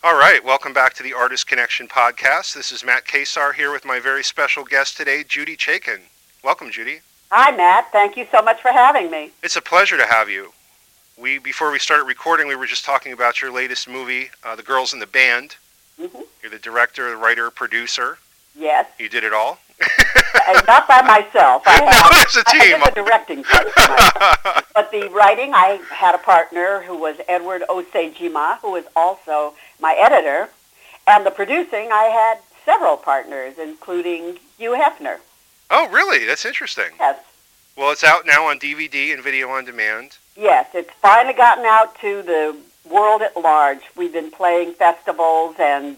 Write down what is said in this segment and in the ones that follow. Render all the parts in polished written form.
All right, welcome back to the Artist Connection podcast. This is Matt Kesar here with my very special guest today, Judy Chaikin. Welcome, Judy. Hi, Matt. Thank you so much for having me. It's a pleasure to have you. Before we started recording, we were just talking about your latest movie, The Girls in the Band. Mm-hmm. You're the director, the writer, producer. Yes. You did it all? Not by myself. No, it's a team. I did the directing part. But the writing, I had a partner who was Edward Osejima, who was also my editor. And the producing, I had several partners, including Hugh Hefner. Oh, really? That's interesting. Yes. Well, it's out now on DVD and video on demand. Yes, it's finally gotten out to the world at large. We've been playing festivals and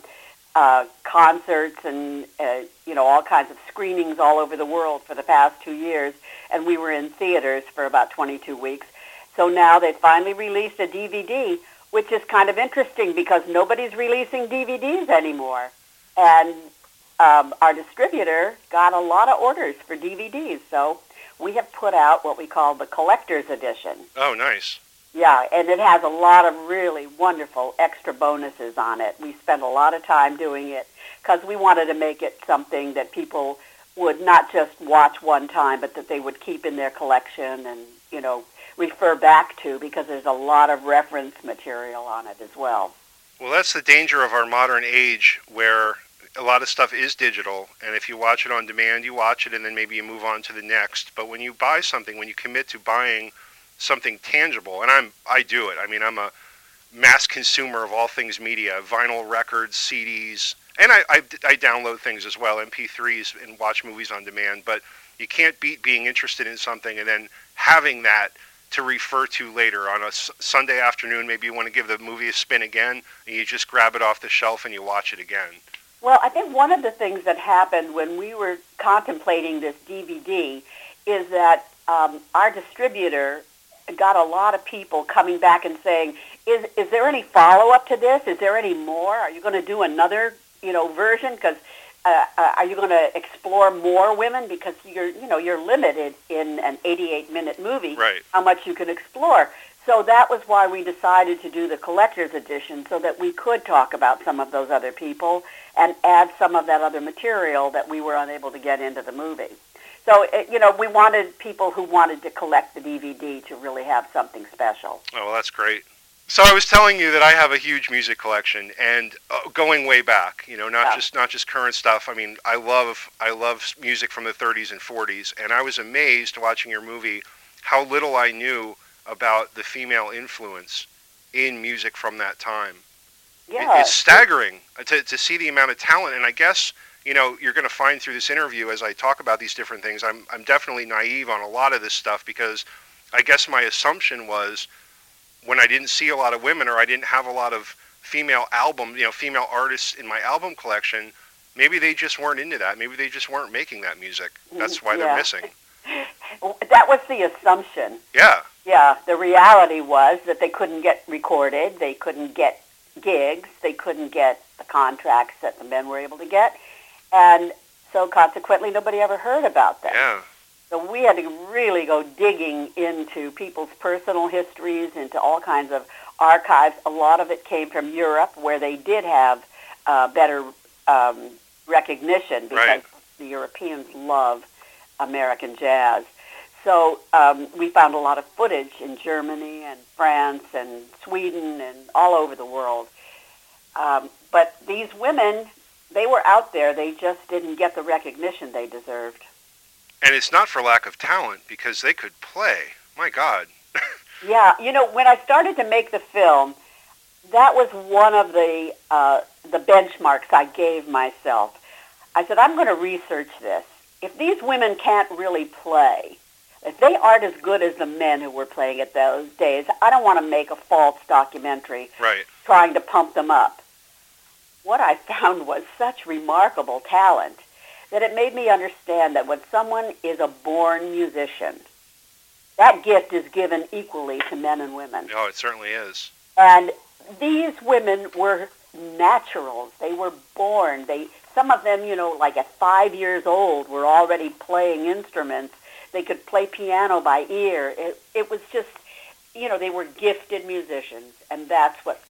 concerts and all kinds of screenings all over the world for the past 2 years, and we were in theaters for about 22 weeks. So now they finally released a DVD, which is kind of interesting because nobody's releasing DVDs anymore. And our distributor got a lot of orders for DVDs, so we have put out what we call the collector's edition. Oh, nice. Yeah, and it has a lot of really wonderful extra bonuses on it. We spent a lot of time doing it because we wanted to make it something that people would not just watch one time, but that they would keep in their collection and, refer back to, because there's a lot of reference material on it as well. Well, that's the danger of our modern age, where a lot of stuff is digital, and if you watch it on demand, you watch it and then maybe you move on to the next. But when you buy something, when you commit to buying something tangible, and I do it. I mean, I'm a mass consumer of all things media, vinyl records, CDs, and I download things as well, MP3s, and watch movies on demand. But you can't beat being interested in something and then having that to refer to later on a Sunday afternoon. Maybe you want to give the movie a spin again, and you just grab it off the shelf and you watch it again. Well, I think one of the things that happened when we were contemplating this DVD is that our distributor got a lot of people coming back and saying, is there any follow-up to this? Is there any more? Are you going to do another, version? Because are you going to explore more women? Because you're limited in an 88-minute movie, right, how much you can explore. So that was why we decided to do the collector's edition, so that we could talk about some of those other people and add some of that other material that we were unable to get into the movie. So, we wanted people who wanted to collect the DVD to really have something special. Oh, well, that's great. So I was telling you that I have a huge music collection, and going way back, not just current stuff. I mean, I love music from the 30s and 40s, and I was amazed watching your movie how little I knew about the female influence in music from that time. Yeah. It's staggering to see the amount of talent, and I guess you're going to find through this interview as I talk about these different things, I'm definitely naive on a lot of this stuff, because I guess my assumption was, when I didn't see a lot of women, or I didn't have a lot of female female artists in my album collection, maybe they just weren't into that. Maybe they just weren't making that music. That's why they're missing. That was the assumption. Yeah. Yeah, the reality was that they couldn't get recorded, they couldn't get gigs, they couldn't get the contracts that the men were able to get, and so consequently nobody ever heard about them. Yeah. So we had to really go digging into people's personal histories, into all kinds of archives. A lot of it came from Europe, where they did have better recognition, because the Europeans love American jazz. So we found a lot of footage in Germany and France and Sweden and all over the world. But these women, they were out there. They just didn't get the recognition they deserved. And it's not for lack of talent, because they could play. My God. Yeah, when I started to make the film, that was one of the benchmarks I gave myself. I said, I'm going to research this. If these women can't really play, if they aren't as good as the men who were playing it those days, I don't want to make a false documentary trying to pump them up. What I found was such remarkable talent that it made me understand that when someone is a born musician, that gift is given equally to men and women. Oh, it certainly is. And these women were naturals. They were born. Some of them, like at 5 years old, were already playing instruments. They could play piano by ear. It was just, they were gifted musicians, and that's what